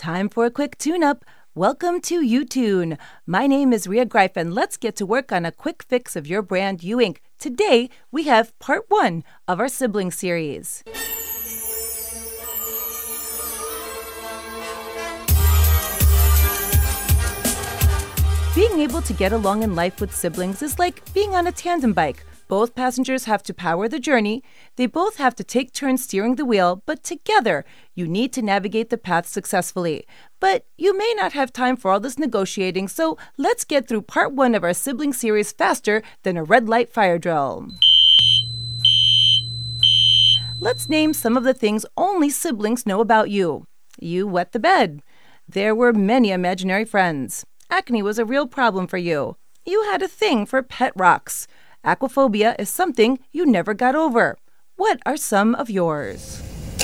Time for a quick tune-up. Welcome to YouTune. My name is Ria Greif, and let's get to work on a quick fix of your brand U-Ink. Today, we have part 1 of our sibling series. Being able to get along in life with siblings is like being on a tandem bike. Both passengers have to power the journey. They both have to take turns steering the wheel, but together, you need to navigate the path successfully. But you may not have time for all this negotiating, so let's get through part 1 of our sibling series faster than a red light fire drill. Let's name some of the things only siblings know about you. You wet the bed. There were many imaginary friends. Acne was a real problem for you. You had a thing for pet rocks. Aquaphobia is something you never got over. What are some of yours?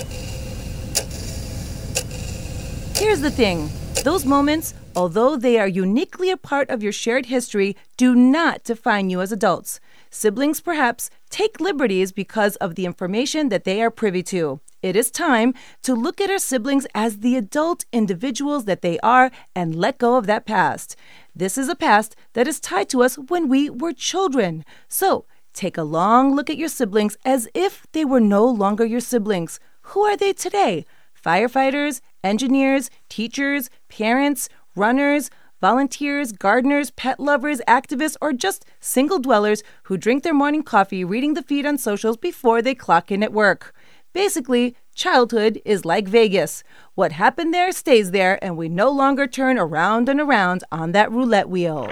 Here's the thing. Those moments, although they are uniquely a part of your shared history, do not define you as adults. Siblings, perhaps, take liberties because of the information that they are privy to. It is time to look at our siblings as the adult individuals that they are and let go of that past. This is a past that is tied to us when we were children. So, take a long look at your siblings as if they were no longer your siblings. Who are they today? Firefighters, engineers, teachers, parents, runners, volunteers, gardeners, pet lovers, activists, or just single dwellers who drink their morning coffee reading the feed on socials before they clock in at work. Basically, childhood is like Vegas. What happened there stays there, and we no longer turn around and around on that roulette wheel.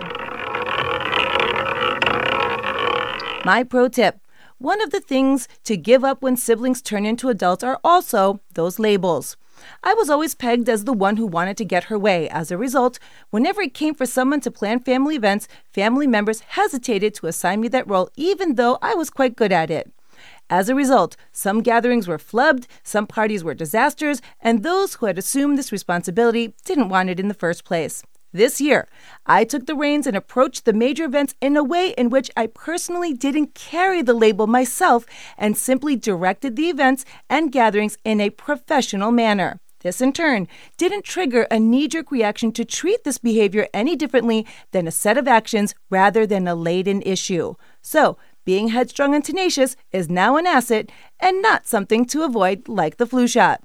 My pro tip. One of the things to give up when siblings turn into adults are also those labels. I was always pegged as the one who wanted to get her way. As a result, whenever it came for someone to plan family events, family members hesitated to assign me that role, even though I was quite good at it. As a result, some gatherings were flubbed, some parties were disasters, and those who had assumed this responsibility didn't want it in the first place. This year, I took the reins and approached the major events in a way in which I personally didn't carry the label myself and simply directed the events and gatherings in a professional manner. This, in turn, didn't trigger a knee-jerk reaction to treat this behavior any differently than a set of actions rather than a laden issue. So, being headstrong and tenacious is now an asset and not something to avoid like the flu shot.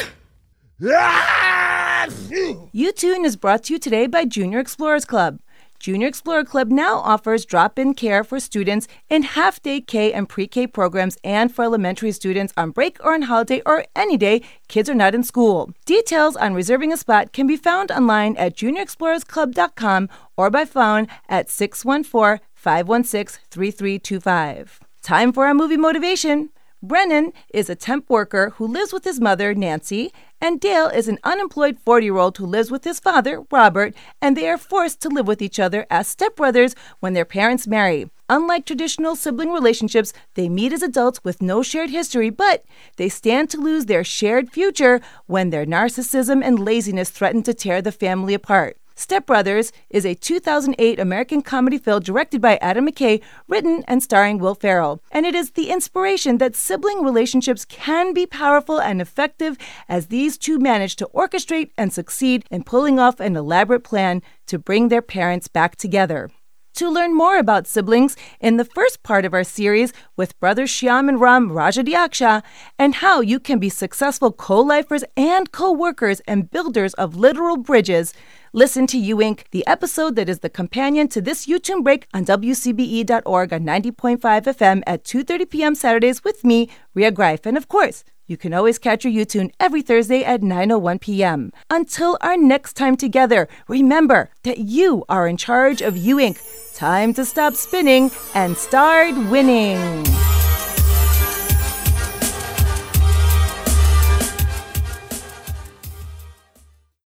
YouTune is brought to you today by Junior Explorers Club. Junior Explorer Club now offers drop-in care for students in half-day K and pre-K programs and for elementary students on break or on holiday or any day kids are not in school. Details on reserving a spot can be found online at juniorexplorersclub.com or by phone at 614-516-3325. Time for our movie motivation. Brennan is a temp worker who lives with his mother, Nancy, and Dale is an unemployed 40-year-old who lives with his father, Robert, and they are forced to live with each other as stepbrothers when their parents marry. Unlike traditional sibling relationships, they meet as adults with no shared history, but they stand to lose their shared future when their narcissism and laziness threaten to tear the family apart. Step Brothers is a 2008 American comedy film directed by Adam McKay, written and starring Will Ferrell. And it is the inspiration that sibling relationships can be powerful and effective as these two manage to orchestrate and succeed in pulling off an elaborate plan to bring their parents back together. To learn more about siblings in the first part of our series with brothers Shyam and Ram Rajadiaksha and how you can be successful co-lifers and co-workers and builders of literal bridges, listen to U-Ink, the episode that is the companion to this YouTube break on WCBE.org on 90.5 FM at 2:30 p.m. Saturdays with me, Ria Greif. And of course, you can always catch your YouTune every Thursday at 9:01 p.m. Until our next time together, remember that you are in charge of U-Ink. Time to stop spinning and start winning.